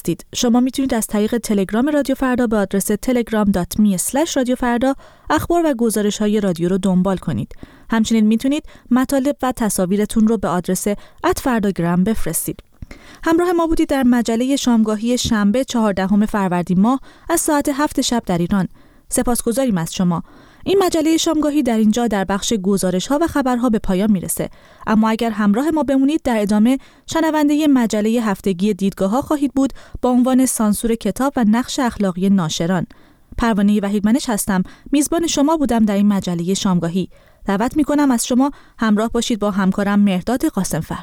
هستید. شما میتونید از طریق تلگرام رادیو فردا به آدرس telegram.me/رادیوفردا اخبار و گزارش‌های رادیو رو دنبال کنید. همچنین میتونید مطالب و تصاویرتون رو به آدرس @فرdagram بفرستید. همراه ما بودید در مجله شامگاهی شنبه 14 فروردین ماه از ساعت 7 شب در ایران. سپاسگزاریم از شما. این مجله شامگاهی در اینجا در بخش گزارش‌ها و خبرها به پایان میرسه. اما اگر همراه ما بمونید در ادامه شنونده مجله هفتگی دیدگاه‌ها خواهید بود با عنوان سانسور کتاب و نقش اخلاقی ناشران. پروانه وحیدمنش هستم. میزبان شما بودم در این مجله شامگاهی. دعوت می‌کنم از شما همراه باشید با همکارم مهرداد قاسمفر.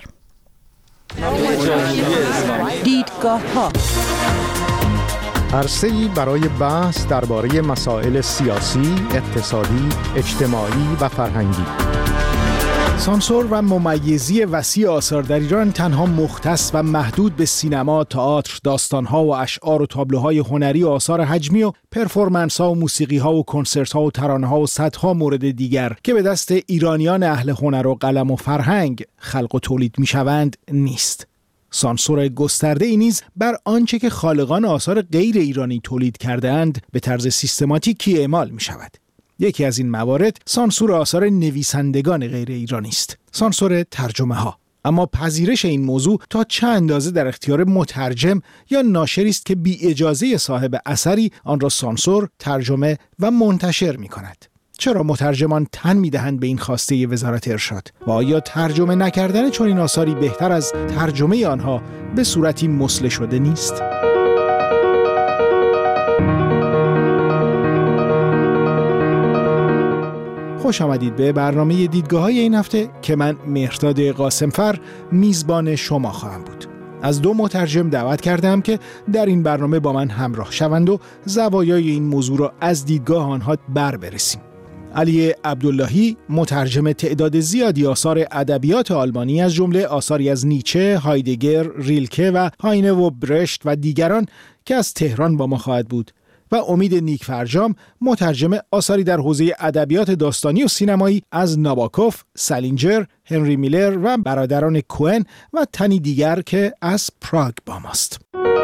دیدگاه‌ها عرصه‌ای برای بحث درباره مسائل سیاسی، اقتصادی، اجتماعی و فرهنگی. سانسور و ممیزی وسیع آثار در ایران تنها مختص و محدود به سینما، تئاتر، داستان‌ها و اشعار و تابلوهای هنری و آثار حجمی و پرفورمنس‌ها و موسیقی‌ها و کنسرت‌ها و ترانه‌ها و صدها مورد دیگر که به دست ایرانیان اهل هنر و قلم و فرهنگ خلق و تولید می‌شوند نیست. سانسور گسترده‌ای نیز بر آنچه که خالقان آثار غیر ایرانی تولید کرده‌اند به طرز سیستماتیکی اعمال می‌شود. یکی از این موارد سانسور آثار نویسندگان غیر ایرانی است، سانسور ترجمه ها. اما پذیرش این موضوع تا چه اندازه در اختیار مترجم یا ناشری است که بی اجازه صاحب اثری آن را سانسور، ترجمه و منتشر می کند؟ چرا مترجمان تن می دهند به این خواسته وزارت ارشاد؟ و آیا ترجمه نکردن چون این آثاری بهتر از ترجمه آنها به صورتی مثله شده نیست؟ خوش آمدید به برنامه دیدگاه‌های این هفته که من مهرداد قاسمفر میزبان شما خواهم بود. از دو مترجم دعوت کردم که در این برنامه با من همراه شوند و زوایای این موضوع را از دیدگاه آنها بررسیم. علی عبداللهی مترجم تعداد زیادی آثار ادبیات آلمانی از جمله آثاری از نیچه، هایدگر، ریلکه و هاینه و برشت و دیگران که از تهران با ما خواهد بود. و امید نیکفرجام مترجم آثاری در حوزه ادبیات داستانی و سینمایی از ناباکوف، سالینجر، هنری میلر و برادران کوئن و تنی دیگر که از پراگ با ماست.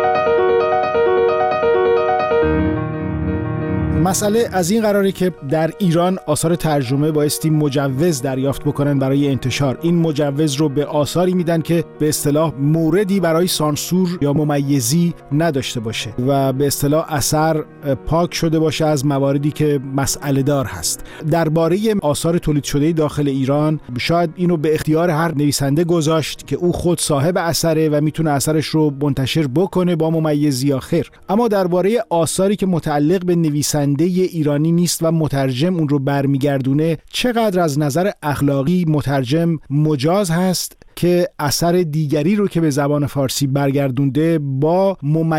مسئله از این قراره که در ایران آثار ترجمه بایستی مجوز دریافت بکنن برای انتشار. این مجوز رو به آثاری میدن که به اصطلاح موردی برای سانسور یا ممیزی نداشته باشه و به اصطلاح اثر پاک شده باشه از مواردی که مسئله دار هست. درباره آثار تولید شده داخل ایران شاید اینو به اختیار هر نویسنده گذاشت که او خود صاحب اثره و میتونه اثرش رو منتشر بکنه با ممیزی یا خیر. اما درباره آثاری که متعلق به نویسنده ایرانی نیست و مترجم اون رو برمیگردونه، چقدر از نظر اخلاقی مترجم مجاز هست که اثر دیگری رو که به زبان فارسی برگردونده با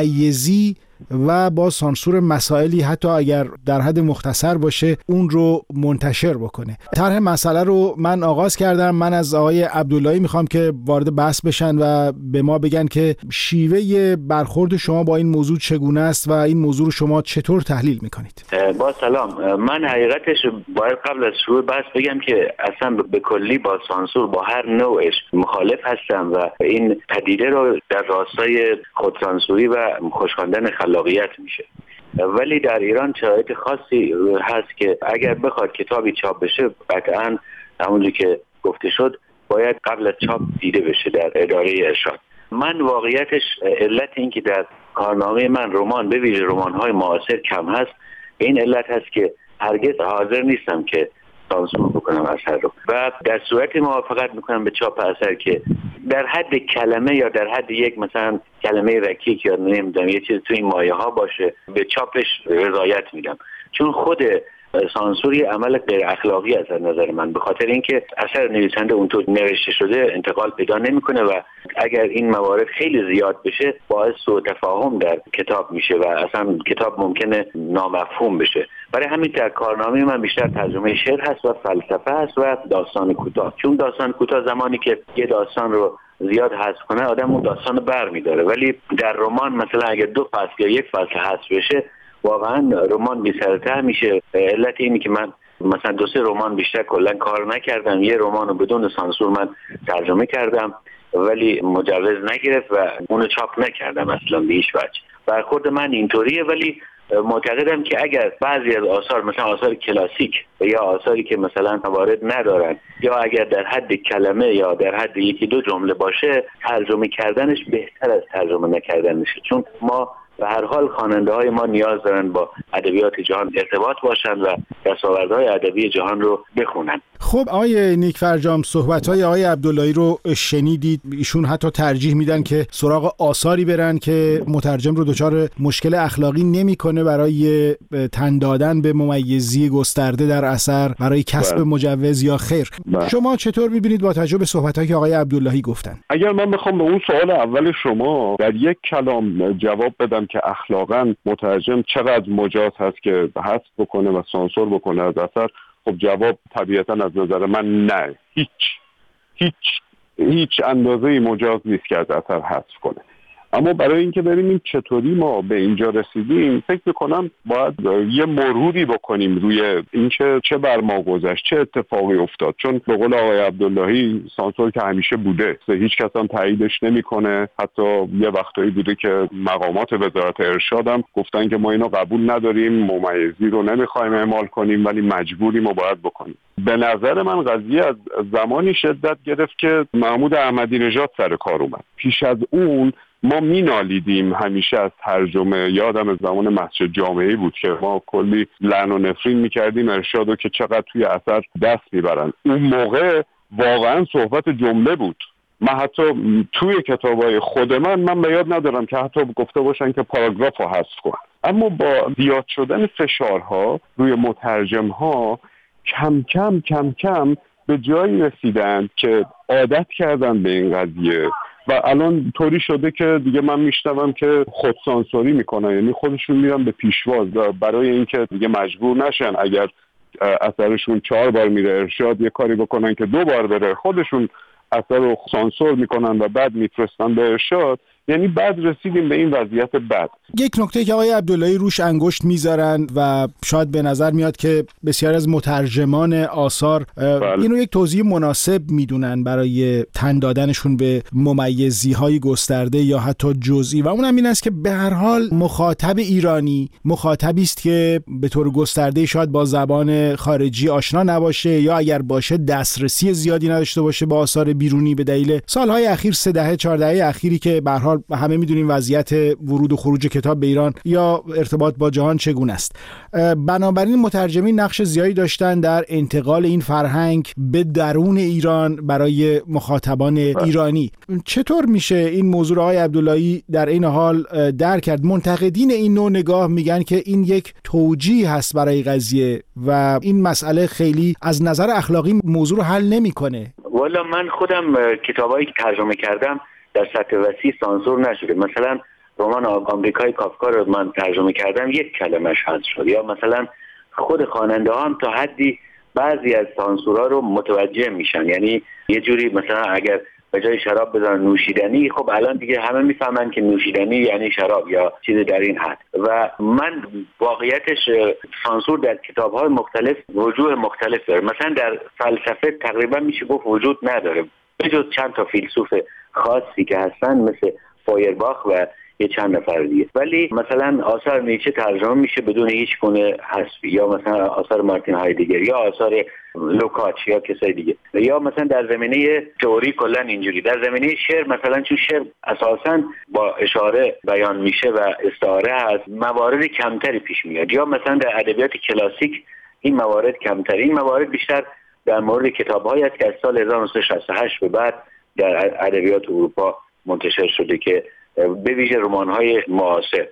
ممیزی و با سانسور مسائلی حتی اگر در حد مختصر باشه اون رو منتشر بکنه. طرح مسئله رو من آغاز کردم. من از آقای عبداللهی میخوام که وارد بحث بشن و به ما بگن که شیوه برخورد شما با این موضوع چگونه است و این موضوع رو شما چطور تحلیل میکنید؟ با سلام. من حقیقتش باید قبل از شروع بحث بگم که اصلا به کلی با سانسور با هر نوعش مخالف هستم و این پدیده رو در راستای خودسانسوری و خوشخواندن خلاقیت میشه. ولی در ایران شرایط خاصی هست که اگر بخواد کتابی چاپ بشه قطعاً همونجوری که گفته شد باید قبل از چاپ دیده بشه در اداره ارشاد. من واقعیتش علت این که در کارنامه من رمان به ویژه رمان‌های معاصر کم هست این علت هست که هرگز حاضر نیستم که سانسور بکنم اثر رو و در صورت موافقت میکنم به چاپ اثر که در حد کلمه یا در حد یک مثلا کلمه رکیک یا نمیدونم یه چیز تو این مایه ها باشه به چاپش رضایت میدم، چون خود سانسوری عمل غیر اخلاقی از نظر من، به خاطر اینکه اثر نویسنده اونطور نوشته شده انتقال پیدا نمیکنه و اگر این موارد خیلی زیاد بشه باعث سوء تفاهم در کتاب میشه و اصلا کتاب ممکنه نامفهوم بشه. برای همین در کارنامه من بیشتر ترجمه شعر هست و فلسفه هست و داستان کوتاه، چون داستان کوتاه زمانی که یه داستان رو زیاد حذف کنه آدم اون داستان رو برمی‌داره، ولی در رمان مثلا اگر 2 فصل یا 1 فصل حذف بشه واقعا رمان بی‌سرتر میشه. علت اینه که من مثلا 2-3 رمان بیشتر کلا کار نکردم، یه رمان رو بدون سانسور من ترجمه کردم ولی مجوز نگرفت و اونو چاپ نکردم اصلا به هیچ وجه. برخورد من اینطوریه، ولی معتقدم که اگر بعضی از آثار مثلا آثار کلاسیک یا آثاری که مثلا موارد ندارن یا اگر در حد کلمه یا در حد یکی دو جمله باشه، ترجمه کردنش بهتر از ترجمه نکردنشه، چون ما به هر حال خواننده‌های ما نیاز دارن با ادبیات جهان ارتباط باشن و دستاوردهای ادبی جهان رو بخونن. خب آقای نیک فرجام، صحبت‌های آقای عبداللهی رو شنیدید. ایشون حتی ترجیح میدن که سراغ آثاری برن که مترجم رو دچار مشکل اخلاقی نمی‌کنه برای تن دادن به ممیزی گسترده در اثر برای کسب مجوز یا خیر. شما چطور می‌بینید با توجه به صحبت‌هایی که آقای عبداللهی گفتن؟ اگر من بخوام به اون سوال اول شما در یک کلام جواب بدم که اخلاقاً مترجم چقدر مجاز هست که حذف بکنه و سانسور بکنه از اثر، خب جواب طبیعتاً از نظر من نه، هیچ اندازه‌ای مجاز نیست که از اثر حذف کنه. اما برای اینکه ببینیم چطوری ما به اینجا رسیدیم، فکر می‌کنم باید یه مروری بکنیم روی اینکه چه بر ما گذشت، چه اتفاقی افتاد. چون به قول آقای عبداللهی سانسور که همیشه بوده، هیچ کس هم تاییدش نمی‌کنه. حتی یه وقتایی بوده که مقامات وزارت ارشاد هم گفتن که ما اینو قبول نداریم، ممیزی رو نمی‌خوایم اعمال کنیم ولی مجبوریم و باید بکنیم. به نظر من قضیه از زمانی شدت گرفت که محمود احمدی نژاد سر کار اومد. پیش از اون ما مینالیدیم همیشه از ترجمه. یادم از زمان مسجد جامعی بود که ما کلی لعن و نفرین میکردیم ارشادو که چقدر توی اثر دست میبرن. اون موقع واقعا صحبت جمله بود. من حتی توی کتابای خود من به یاد ندارم که حتی گفته باشن که پاراگراف رو حذف کن. اما با زیاد شدن فشارها روی مترجم‌ها کم کم به جایی رسیدن که عادت کردن به این قضیه و الان طوری شده که دیگه من میشنوم که خودسانسوری میکنن، یعنی خودشون میرن به پیشواز برای اینکه دیگه مجبور نشن اگر اثرشون 4 بار میره ارشاد یه کاری بکنن که 2 بار بره، خودشون اثر رو سانسور میکنن و بعد میفرستن به ارشاد. یعنی بعد رسیدیم به این وضعیت بد. یک نکته که آقای عبداللهی روش انگشت میذارن و شاید به نظر میاد که بسیار از مترجمان آثار اینو یک توضیح مناسب میدونن برای تن دادنشون به ممیزی‌های گسترده یا حتی جزئی، و اونم این است که به هر حال مخاطب ایرانی مخاطبی است که به طور گسترده شاید با زبان خارجی آشنا نباشه یا اگر باشه دسترسی زیادی نداشته باشه با آثار بیرونی به دلیل سالهای اخیر 3 دهه 4 دهه اخیری که به هر حال همه میدونیم وضعیت ورود و خروج کتاب به ایران یا ارتباط با جهان چگونه است. بنابراین مترجمین نقش زیادی داشتن در انتقال این فرهنگ به درون ایران برای مخاطبان ایرانی. چطور میشه این موضوع آقای عبداللهی در این حال درک کرد؟ منتقدین این نوع نگاه میگن که این یک توجیه هست برای قضیه و این مسئله خیلی از نظر اخلاقی موضوع رو حل نمیکنه. والا من خودم کتابایی که ترجمه کردم در سطح وسیع سانسور نشده. مثلا رمان آمریکای کافکا رو من ترجمه کردم 1 کلمش حذف شد. یا مثلا خود خواننده ها هم تا حدی بعضی از سانسورها رو متوجه میشن، یعنی یه جوری مثلا اگر به جای شراب بذارن نوشیدنی، خب الان دیگه همه میفهمن که نوشیدنی یعنی شراب یا چیزی در این حد. و من واقعیتش سانسور در کتاب‌های مختلف وجوه مختلف داره. مثلا در فلسفه تقریبا میشه گفت وجود نداره به جز چند تا فیلسوف خاصی که هستن مثل فایرباخ و یه چند نفر دیگه. ولی مثلا آثار نیچه ترجمه میشه بدون هیچ گونه حذفی، یا مثلا آثار مارتین هایدگر یا آثار لوکاچ یا کسای دیگه، یا مثلا در زمینه تئوری کلا اینجوری. در زمینه شعر مثلا چون شعر اساسا با اشاره بیان میشه و استعاره هست، موارد کمتری پیش میاد. یا مثلا در ادبیات کلاسیک این موارد کمتر. این موارد بیشتر در مورد کتاب‌هایی است که از سال 1968 به بعد در ادبیات اروپا منتشر شده که به ویژه رمان‌های معاصر.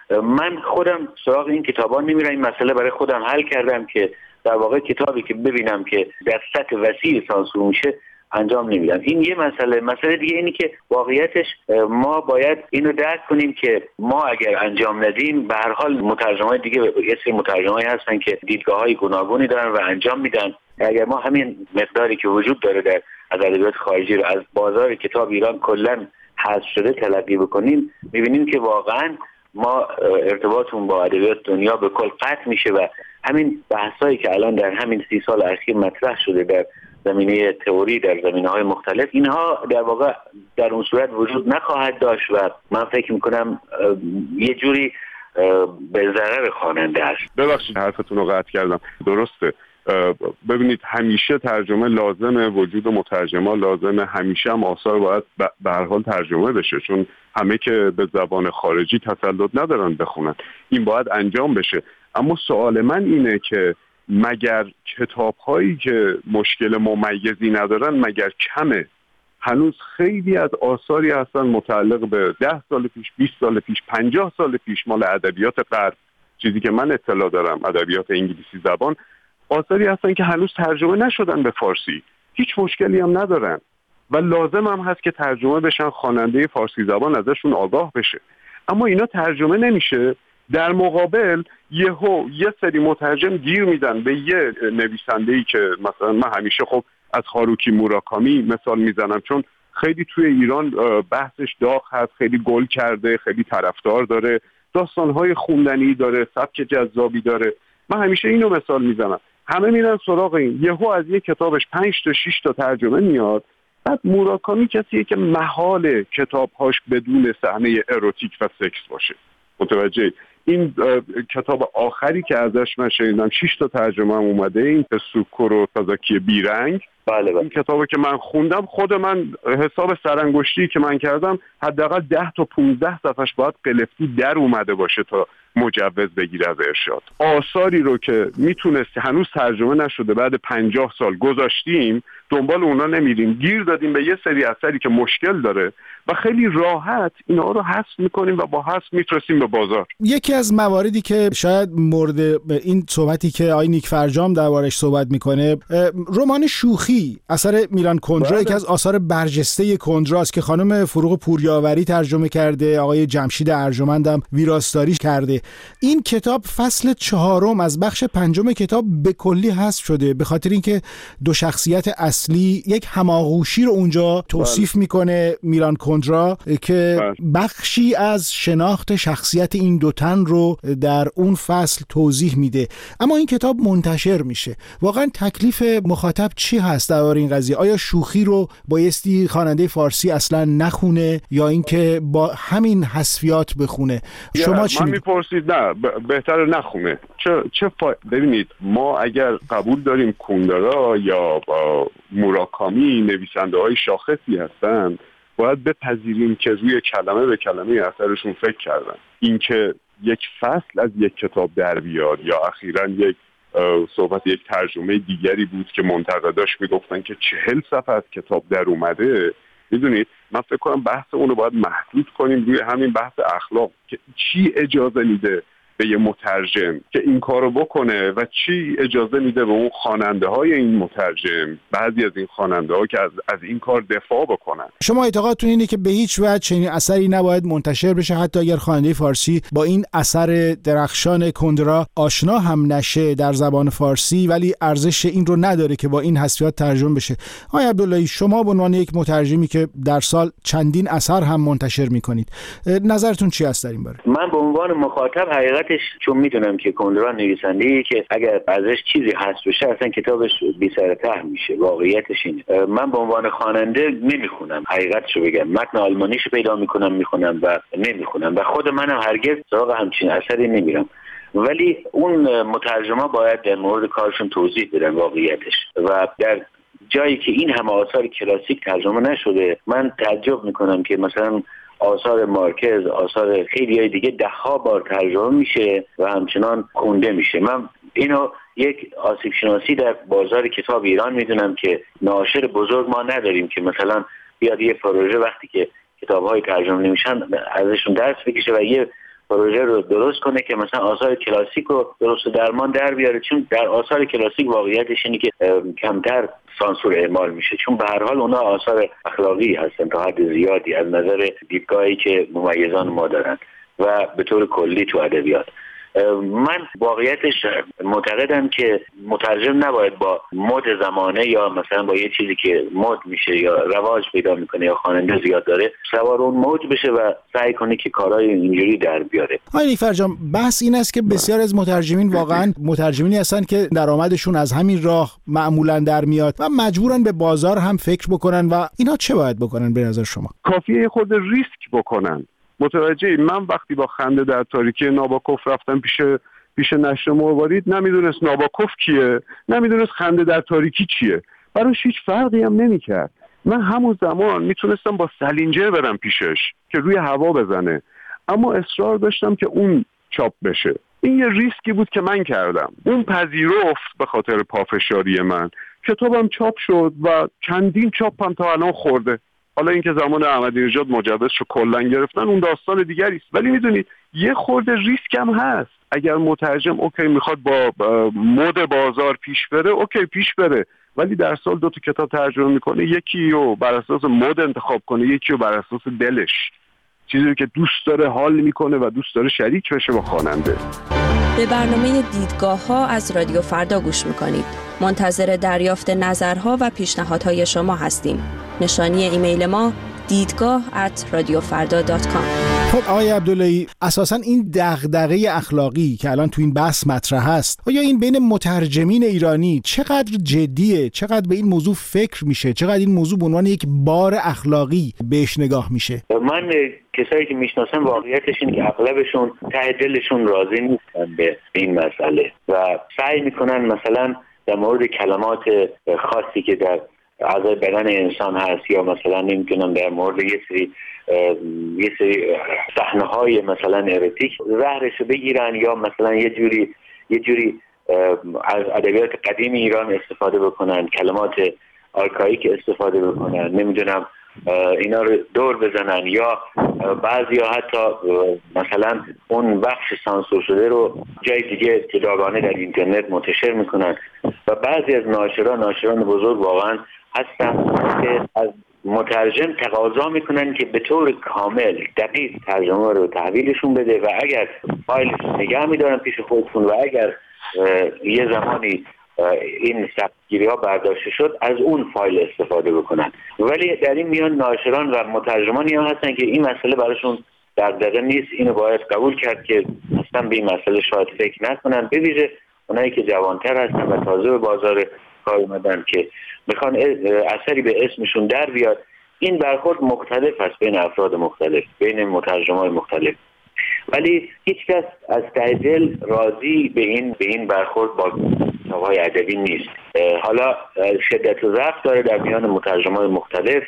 من خودم سراغ این کتابا نمیرم. این مسئله برای خودم حل کردم که در واقع کتابی که ببینم که در سطح وسیع سانسور میشه انجام نمیدم. این یه مسئله دیگه اینی که واقعیتش ما باید اینو درک کنیم که ما اگر انجام ندیم به هر حال مترجمای دیگه یه سری مترجمایی هستن که دیدگاه‌های گوناگونی دارن و انجام میدن. اگر ما همین مقداری که وجود داره در از ادبیات خارجی رو از بازار کتاب ایران کلا حذف شده تلقی بکنیم، می‌بینیم که واقعاً ما ارتباطمون با ادبیات دنیا به کل قطع میشه و همین بحثایی که الان در همین 30 سال اخیر مطرح شده در زمینه تئوری در زمینه‌های مختلف، اینها در واقع در اون صورت وجود نخواهد داشت و من فکر می‌کنم یه جوری به ضرر خواننده است. ببخشید حرفتون رو قطع کردم. درسته. ببینید همیشه ترجمه لازمه، وجود مترجما لازمه، همیشه هم آثار باید به هر حال ترجمه بشه، چون همه که به زبان خارجی تسلط ندارن بخونن، این باید انجام بشه. اما سوال من اینه که مگر کتاب‌هایی که مشکل ممیزی ندارن مگر کمه؟ هنوز خیلی از آثاری هستن متعلق به 10 سال پیش، 20 سال پیش، 50 سال پیش، مال ادبیات غرب، چیزی که من اطلاع دارم ادبیات انگلیسی زبان، آثاری هستن که هنوز ترجمه نشدن به فارسی، هیچ مشکلی هم ندارن و لازم هم هست که ترجمه بشن، خواننده فارسی زبان ازشون آگاه بشه. اما اینا ترجمه نمیشه. در مقابل یه سری مترجم گیر میدن به یه نویسنده‌ای که مثلا من همیشه خب از هاروکی موراکامی مثال میزنم، چون خیلی توی ایران بحثش داغ هست، خیلی گل کرده، خیلی طرفدار داره، داستان‌های خوندنی داره، سبک جذابی داره. من همیشه اینو مثال میزنم، همه میرن سراغ این، یهو از یه کتابش 5 تا 6 تا ترجمه میاد. بعد موراکامی کسیه که محال کتاب‌هاش بدون صحنه اروتیک و سکس باشه. متوجه؟ این کتاب آخری که ازش من شنیدم 6 تا ترجمه هم اومده، این سوکورو تازاکی بیرنگ. بله. این کتابی که من خوندم، خود من حساب سرانگشتی که من کردم حداقل 10 تا 15 صفحش باید قلفتی در اومده باشه تا مجوز بگیره از ارشاد. آثاری رو که میتونست هنوز ترجمه نشده بعد 50 سال گذاشتیم، دنبال اونا نمیریم، گیر دادیم به یه سری اثری که مشکل داره و خیلی راحت اینا رو حذف میکنیم و با حذف میترسیم به بازار. یکی از مواردی که شاید مورد این صحبتی که آقای نیک فرجام دربارش صحبت میکنه، رمان شوخی اثر میلان کندرا، یکی از آثار برجسته کندراست که خانم فروغ پوریاوری ترجمه کرده، آقای جمشید ارجمندم ویراستاریش کرده. این کتاب فصل 4 از بخش 5 کتاب به کلی حذف شده به خاطر اینکه دو شخصیت اصلی یک هماغوشی رو اونجا توصیف میکنه میلان کندرا که بخشی از شناخت شخصیت این دو تن رو در اون فصل توضیح میده. اما این کتاب منتشر میشه. واقعا تکلیف مخاطب چی هست در این قضیه؟ آیا شوخی رو بایستی خواننده فارسی اصلا نخونه یا اینکه با همین حذفیات بخونه؟ شما چی میپرسید؟ نه، بهتره نخونه. ببینید، ما اگر قبول داریم کندرا یا موراکامی نویسنده های شاخصی هستن، باید بپذیریم که روی کلمه به کلمه اثرشون فکر کردن. اینکه یک فصل از یک کتاب در بیاد یا اخیراً یک صحبت یک ترجمه دیگری بود که منتقداش میگفتن که 40 صفحه از کتاب در اومده، میدونید من فکر کنم بحث اونو باید محدود کنیم روی همین بحث اخلاق، که چی اجازه میده به یه مترجم که این کارو بکنه و چی اجازه میده به اون خواننده های این مترجم، بعضی از این خواننده ها که از این کار دفاع بکنن. شما اعتقادتون اینه که به هیچ وجه چنین اثری نباید منتشر بشه، حتی اگر خواننده فارسی با این اثر درخشان کندرا آشنا هم نشه در زبان فارسی، ولی ارزش این رو نداره که با این حذفیات ترجمه بشه. آقای عبداللهی، شما به عنوان یک مترجمی که در سال چندین اثر هم منتشر میکنید، نظرتون چی است در این باره؟ من به عنوان مخاطب حقیقتش چون میدونم که کندرا نویسنده‌ای که اگر ازش چیزی حذف بشه اصلا کتابش بی سر ته میشه. واقعیتش اینه. من به عنوان خواننده نمیخونم، حقیقتشو بگم، متن آلمانیشو پیدا میکنم میخونم و نمیخونم و خود منم هرگز سراغ همچین اثری نمیرم، ولی اون مترجما باید در مورد کارشون توضیح بدن واقعیتش. و در جایی که این همه آثار کلاسیک ترجمه نشده، من تعجب میکنم که مثلا آثار مارکز، آثار خیلی های دیگه 10 بار ترجمه میشه و همچنان خونده میشه. من اینو یک آسیب شناسی در بازار کتاب ایران میدونم که ناشر بزرگ ما نداریم که مثلا بیاد یه پروژه وقتی که کتاب‌های ترجمه نمیشن ازشون درس بکشه و یه پروژه رو درست کنه که مثلا آثار کلاسیک رو درست و درمان در بیاره، چون در آثار کلاسیک واقعیتش اینه که کمتر سانسور اعمال میشه، چون به هر حال اونا آثار اخلاقی هستن تا حد زیادی از نظر دیدگاهی که ممیزان ما دارن و به طور کلی تو ادبیات. من واقعیتش معتقدم که مترجم نباید با مد زمانه یا مثلا با یه چیزی که مد میشه یا رواج پیدا میکنه یا خواننده زیاد داره سوار اون موج بشه و سعی کنه که کارهای اینجوری در بیاره. آقای نیلوفر جان، بحث این است که بسیار از مترجمین واقعا مترجمینی هستن که درآمدشون از همین راه معمولا در میاد و مجبورن به بازار هم فکر بکنن و اینا چه باید بکنن به نظر شما؟ کافیه خود ریسک بکنن. متوجه من وقتی با خنده در تاریکی ناباکوف رفتم پیش نشر مروارید، نمیدونست ناباکوف کیه، نمیدونست خنده در تاریکی چیه، براش هیچ فرقی هم نمیکرد. من همون زمان میتونستم با سلینجر برم پیشش که روی هوا بزنه، اما اصرار داشتم که اون چاپ بشه. این یه ریسکی بود که من کردم. اون پذیرفت به خاطر پافشاری من. کتابم چاپ شد و چندین چاپم تا الان خورده. حالا اینکه زمان احمدی نژاد مجوزشو کلا گرفتن اون داستان دیگری است، ولی میدونید یه خورده ریسک هم هست. اگر مترجم اوکی میخواد با مد بازار پیش بره، اوکی پیش بره، ولی در سال 2 کتاب ترجمه میکنه، یکی رو بر اساس مد انتخاب کنه، یکی رو بر اساس دلش، چیزی که دوست داره حال میکنه و دوست داره شریک بشه با خواننده. به برنامه دیدگاه‌ها از رادیو فردا گوش میکنید. منتظر دریافت نظرها و پیشنهادهای شما هستیم. نشانی ایمیل ما دیدگاه@radiofarda.com. خب آقای عبداللهی، اساساً این دغدغه اخلاقی که الان تو این بحث مطرح هست، آیا این بین مترجمین ایرانی چقدر جدیه؟ چقدر به این موضوع فکر میشه؟ چقدر این موضوع به عنوان یک بار اخلاقی بهش نگاه میشه؟ من کسایی که میشناسم واقعیتش اینه که اغلبشون ته دلشون راضی نیستن به این مسئله و سعی میکنن مثلا در مورد کلمات خاصی که در اعضای بدن انسان هست یا مثلا نمیدونم در مورد یه سری صحنه‌های مثلا اروتیک زهرشو بگیرن یا مثلا یه جوری از ادبیات قدیم ایران استفاده بکنن، کلمات آرکائیک استفاده بکنن، نمیدونم اینا رو دور بزنن یا بعضیا حتی مثلا اون بخش سانسور شده رو جای دیگه جداگانه در اینترنت منتشر میکنن و بعضی از ناشران بزرگ واقعا هستن که از مترجم تقاضا میکنن که به طور کامل دقیق ترجمه رو تحویلشون بده و اگر فایلش نگه میدارن پیش خودشون و اگر یه زمانی این سختگیری ها برداشته شد از اون فایل استفاده بکنن. ولی در این میان ناشران و مترجمانی هم هستن که این مسئله براشون دغدغه نیست، اینو باید قبول کرد که اصلا به این مسئله شاید فکر نکنن، به ویژه اونایی که جوانتر هستن و تازه به بازار کار اومدن که میخوان اثری به اسمشون در بیاد. این برخورد مختلف است بین افراد مختلف، بین مترجمای مختلف، ولی هیچ کس از ته دل راضی به این برخورد با کتاب‌های ادبی نیست. حالا شدت و ضعف داره در میان مترجمای مختلف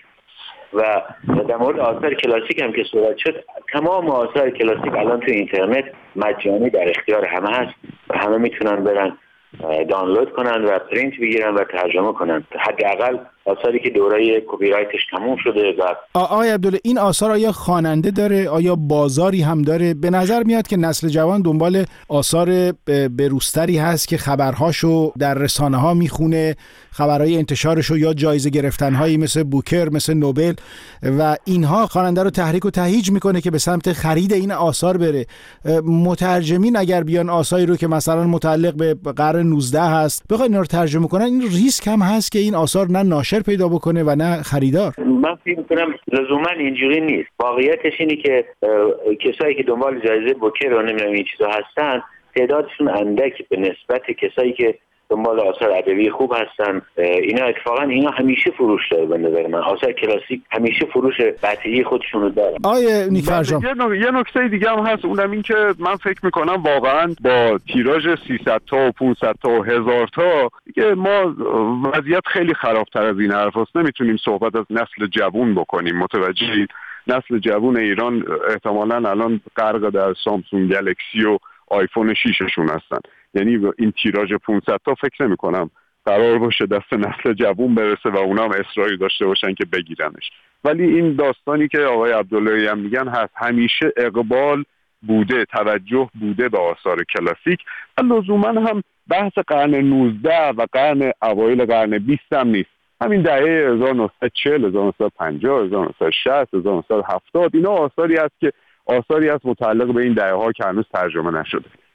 و در مورد آثار کلاسیک هم که صحبت شد، تمام آثار کلاسیک الان تو اینترنت مجانی در اختیار همه هست و همه میتونن برن دانلود کنن و پرینت بگیرن و ترجمه کنن، حداقل آثاری که دوره کپی رایتش تموم شده. و آقای عبدالله، این آثار آیا خواننده داره؟ آیا بازاری هم داره؟ به نظر میاد که نسل جوان دنبال آثار بروزتری هست که خبرهاشو در رسانه ها میخونه، خبرهای انتشارشو یا جایزه گرفتنهایی مثل بوکر، مثل نوبل و اینها خواننده رو تحریک و تهییج میکنه که به سمت خرید این آثار بره. مترجمین اگر بیان آثاری رو که مثلا متعلق به قرن 19 هست بخوان اینا رو ترجمه کنن، این ریسک هم هست که این آثار نه ناشر پیدا بکنه و نه خریدار. من فکر می‌کنم لزوما اینجوری نیست. واقعیتش اینه که کسایی که دنبال جایزه بوکر و نمیدونم این چیزا هستن تعدادشون اندک به نسبت کسایی که دنبال آثار ادبی خوب هستن. اینا همیشه فروش داره. به نظر من آثار کلاسیک همیشه فروش قطعی خودشونو دارن. آیه نیلوفر جان، یه نکته دیگه هم هست، اونم این که من فکر میکنم واقعا با تیراژ 300 تا و 500 تا و 1000 تا دیگه ما وضعیت خیلی خرابتر از این حرف هست. نمیتونیم صحبت از نسل جوون بکنیم. متوجهید؟ نسل جوون ایران احتمالاً الان غرق در سامسونگ گلکسی و آیفون 6شون هستن. یعنی این تیراژ 500 تا فکر نمی کنم قرار باشه دست نسل جوون برسه و اونا هم اصراری داشته باشن که بگیرنش. ولی این داستانی که آقای عبداللهی هم میگن هست، همیشه اقبال بوده، توجه بوده به آثار کلاسیک و لزوما هم بحث قرن 19 و اوایل قرن 20 هم نیست. همین دهه 1940 1950 1960 1970 اینا آثاری هست متعلق به این دهه ها که هنوز ترجمه نشده.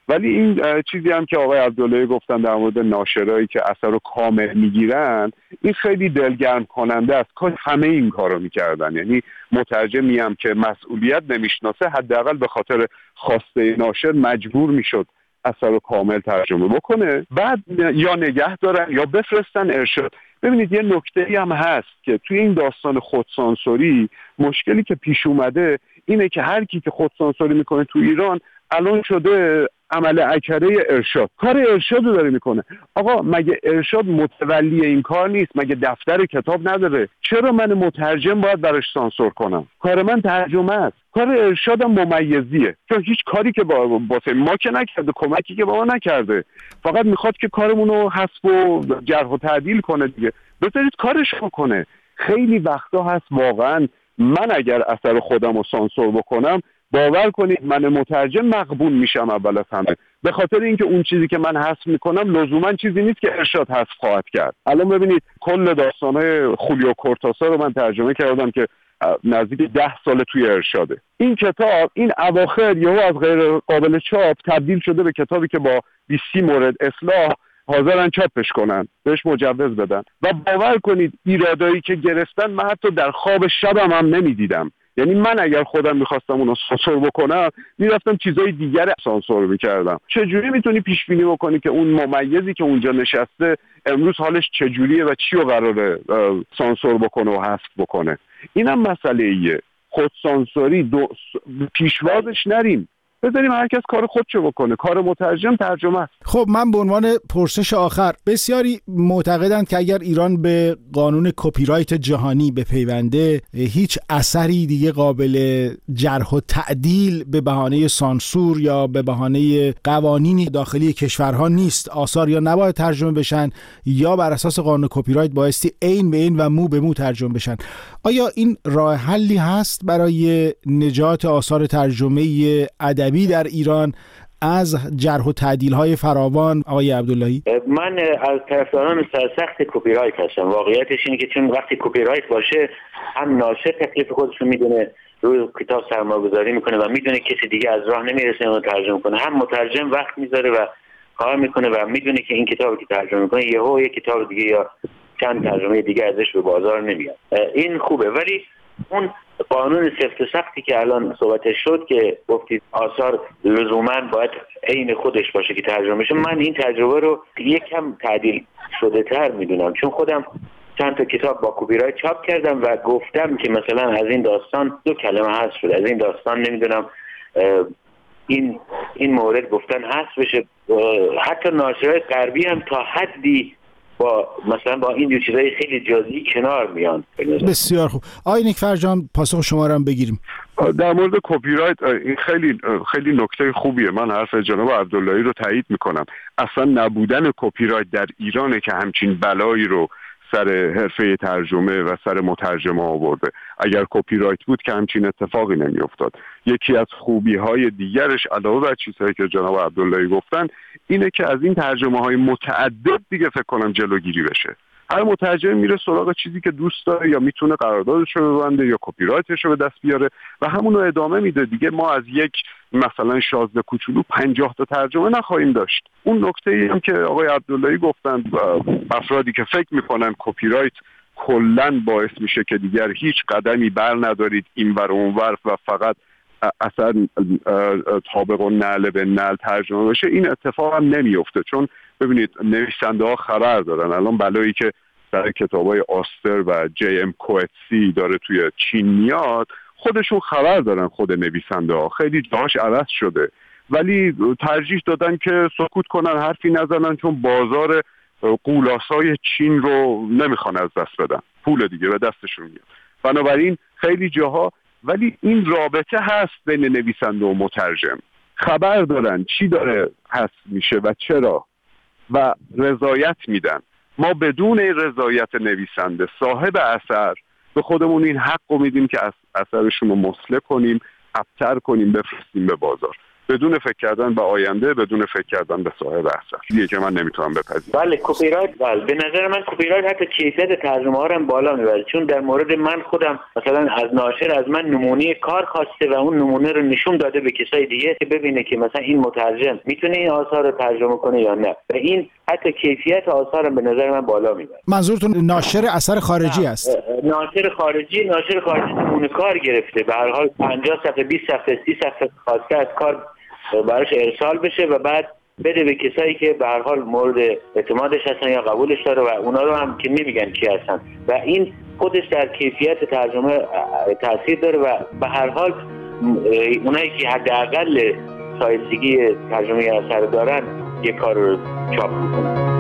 ولی این چیزی هم که آقای عبداللهی گفتن در مورد ناشرایی که اثر رو کامل میگیرن، این خیلی دلگرم کننده است. کاش همه این کارو میکردن. یعنی مترجمی هم که مسئولیت نمیشناسه حداقل به خاطر خواسته ناشر مجبور میشد اثر رو کامل ترجمه بکنه، بعد یا نگه دارن یا بفرستن ارشاد. ببینید یه نکته‌ای هم هست که توی این داستان خودسانسوری مشکلی که پیش اومده اینه که هر کی که خودسانسوری میکنه تو ایران الان شده عمل اکره ارشاد، کار ارشاد رو داره میکنه. آقا مگه ارشاد متولی این کار نیست؟ مگه دفتر کتاب نداره؟ چرا من مترجم باید براش سانسور کنم؟ کار من ترجمه است. کار ارشادم ممیزیه، چون هیچ کاری که با ما که نکرده، کمکی که با ما نکرده، فقط میخواد که کارمون رو حذف و جرح و تعدیل کنه دیگه. بذارید کارش بکنه. خیلی وقتا هست واقعا من اگر اثر خودم رو سانسور بکنم، باور کنید من مترجم مغبون میشم اول از همه، به خاطر اینکه اون چیزی که من حذف میکنم لزوما چیزی نیست که ارشاد حذف خواهد کرد. الان ببینید کل داستانهای خولیو کورتاسا رو من ترجمه کردم که نزدیک 10 سال توی ارشاده. این کتاب این اواخر یهو از غیر قابل چاپ تبدیل شده به کتابی که با 20 مورد اصلاح حاضرن چاپش کنن، بهش مجوز بدن. و باور کنید ایرادایی که گرفتن من حتی در خواب شبم هم نمیدیدم. یعنی من اگر خودم میخواستم اونو سانسور بکنم میرفتم چیزای دیگر سانسور میکردم. چجوری میتونی پیش بینی بکنی که اون ممیزی که اونجا نشسته امروز حالش چجوریه و چی رو قراره سانسور بکنه و حذف بکنه؟ اینم مسئله ایه. خودسانسوری پیشوازش نریم، بذاریم هر کس کار خودشو بکنه. کار مترجم ترجمه است. خب من به عنوان پرسش آخر، بسیاری معتقدند که اگر ایران به قانون کپی رایت جهانی بپیونده هیچ اثری دیگه قابل جرح و تعدیل به بهانه سانسور یا به بهانه قوانین داخلی کشورها نیست. آثار یا نباید ترجمه بشن یا بر اساس قانون کپی رایت بایستی عین به عین و مو به مو ترجمه بشن. آیا این راه حلی هست برای نجات آثار ترجمه ادبی در ایران از جرح و تعدیل‌های فراوان؟ آقای عبداللهی، من از طرفداران سرسخت کپی رایت هستم. واقعیتش اینه که چون وقتی کپی رایت باشه هم ناشر تکلیف خودش رو میدونه، روی کتاب سرمایه‌گذاری میکنه و میدونه کسی دیگه از راه نمیرسه اون ترجمه کنه، هم مترجم وقت میذاره و کار میکنه و میدونه که این کتابی که ترجمه میکنه یهو یک کتاب دیگه یا چند ترجمه دیگه ازش به بازار نمیاد. این خوبه. ولی اون قانون سفت و سختی که الان صحبتش شد که گفتید آثار لزوما باید عین خودش باشه که ترجمه بشه، من این تجربه رو یکم تعدیل شده تر میدونم، چون خودم چند تا کتاب با کپی رایت چاپ کردم و گفتم که مثلا از این داستان 2 کلمه حذف شد، از این داستان نمیدونم این مورد گفتن حذف بشه. حتی ناشرای غربی هم تا حدی مثلا با این چیزای خیلی جزئی کنار میان. بسیار خوب. آقای نیکفر جان پاسخ شما رو هم بگیریم. در مورد کپی رایت این خیلی نکته خوبیه. من حرف جناب عبداللهی رو تایید میکنم. اصلا نبودن کپی رایت در ایرانه که همچین بلایی رو سر حرفه ترجمه و سر مترجمه آورده. اگر کپی رایت بود که همچین اتفاقی نمیافتاد. یکی از خوبی‌های دیگرش علاوه بر چیزهایی که جناب عبداللهی گفتن اینه که از این ترجمه‌های متعدد دیگه فکر کنم جلوگیری بشه. هر مترجم میره سراغ چیزی که دوست داره، یا میتونه قراردادش رو ببنده یا کپی رایتش رو به دست بیاره و همون رو ادامه میده دیگه. ما از یک مثلا شازده کوچولو 50 تا ترجمه نخواهیم داشت. اون نکته‌ای هم که آقای عبداللهی گفتن، افرادی که فکر میکنن کپی رایت کلاً باعث میشه که دیگر هیچ قدمی بر ندارید اینور اونور و فقط اثر طابق و نعل به نعل ترجمه بشه، این اتفاق هم نمیفته. چون ببینید نویسنده ها خبر دارن الان بلایی که در کتابای آستر و جی ام کوئتسی داره توی چین میاد، خودشون خبر دارن. خود نویسنده ها خیلی جاش عوض شده ولی ترجیح دادن که سکوت کنن، حرفی نزنن، چون بازار قولاسای چین رو نمیخوان از دست بدن، پول دیگه به دستشون میاد. بنابراین خیلی جاها ولی این رابطه هست بین نویسنده و مترجم، خبر دارن چی داره حذف میشه و چرا و رضایت میدن. ما بدون رضایت نویسنده صاحب اثر به خودمون این حق رو میدیم که اثرشون رو مسله کنیم، ابتر کنیم، بفرستیم به بازار. بدون فکر کردن به آینده، بدون فکر کردن به صاحب اثر. چیزی که من نمیتونم بپذیرم. بله کپی رایت، به نظر من کپی رایت حتی کیفیت ترجمه ها رو هم بالا میبره، چون در مورد من خودم مثلا از ناشر از من نمونه کار خواسته و اون نمونه رو نشون داده به کسای دیگه که ببینه که مثلا این مترجم میتونه این آثار رو ترجمه کنه یا نه، و این حتی کیفیت آثار به نظر من بالا میبره. منظورتون ناشر اثر خارجی است؟ ناشر خارجی نمونه کار گرفته، به هر حال 50 صفحه 20 صفحه 30 صفحه خواسته از کار براش ارسال بشه و بعد بده به کسایی که به هر حال مورد اعتمادش هستن یا قبولش داره و اونا رو هم که نمیگن کی هستن، و این خودش در کیفیت ترجمه تاثیر داره و به هر حال اونایی که حداقل شایستگی ترجمه اثر دارن یک کار رو چاپ میکنن.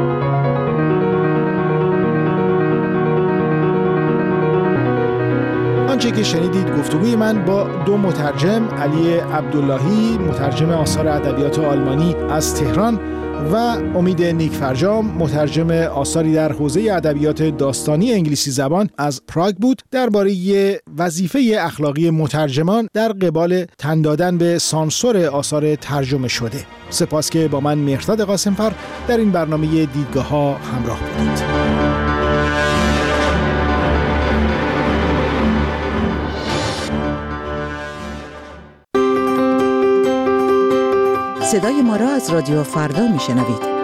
آنچه که شنیدید گفتگوی من با دو مترجم، علی عبداللهی مترجم آثار ادبیات آلمانی از تهران و امید نیکفرجام مترجم آثاری در حوزه ادبیات داستانی انگلیسی زبان از پراگ بود، درباره وظیفه اخلاقی مترجمان در قبال تن دادن به سانسور آثار ترجمه شده. سپاس که با من مهرداد قاسمفر در این برنامه دیدگاه‌ها همراه بودید. صدای ما را از رادیو فردا میشنوید.